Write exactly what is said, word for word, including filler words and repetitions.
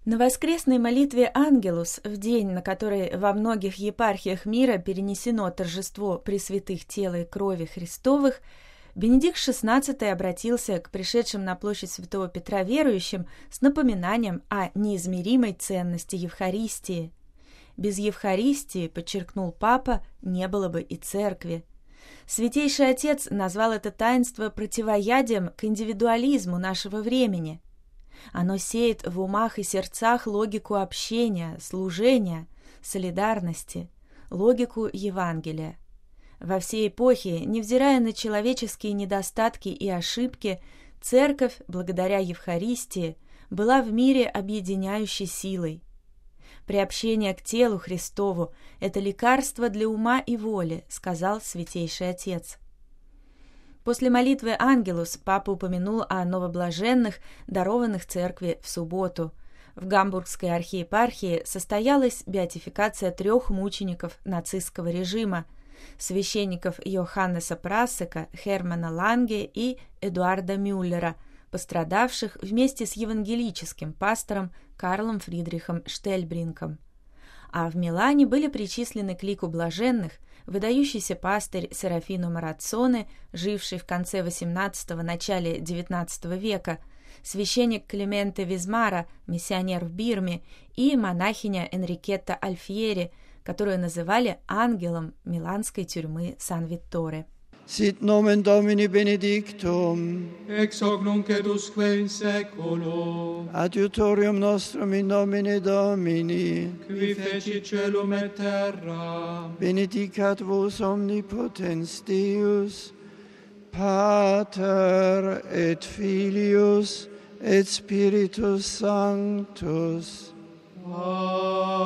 На воскресной молитве «Ангелус», в день, на который во многих епархиях мира перенесено торжество пресвятых тела и крови Христовых, Бенедикт шестнадцатый обратился к пришедшим на площадь Святого Петра верующим с напоминанием о неизмеримой ценности Евхаристии. Без Евхаристии, подчеркнул Папа, не было бы и церкви. Святейший Отец назвал это таинство противоядием к индивидуализму нашего времени. Оно сеет в умах и сердцах логику общения, служения, солидарности, логику Евангелия. Во всей эпохе, невзирая на человеческие недостатки и ошибки, Церковь, благодаря Евхаристии, была в мире объединяющей силой. «Приобщение к телу Христову – это лекарство для ума и воли», – сказал Святейший Отец. После молитвы «Ангелус» Папа упомянул о новоблаженных, дарованных Церкви в субботу. В Гамбургской архиепархии состоялась беатификация трех мучеников нацистского режима – священников Йоханнеса Прассека, Хермана Ланге и Эдуарда Мюллера, пострадавших вместе с евангелическим пастором Карлом Фридрихом Штельбринком. А в Милане были причислены к лику блаженных выдающийся пастырь Серафино Мараццоне, живший в конце восемнадцатого – начале девятнадцатого века, священник Клименте Визмара, миссионер в Бирме, и монахиня Энрикетта Альфьери, которую называли ангелом миланской тюрьмы Сан-Витторе. Sit nomen Domini benedictum, ex hoc nunc et usque in saeculo, adiutorium nostrum in nomine Domini, qui fecit caelum et terra, benedicat vos omnipotens Deus, Pater et Filius et Spiritus Sanctus. Amen.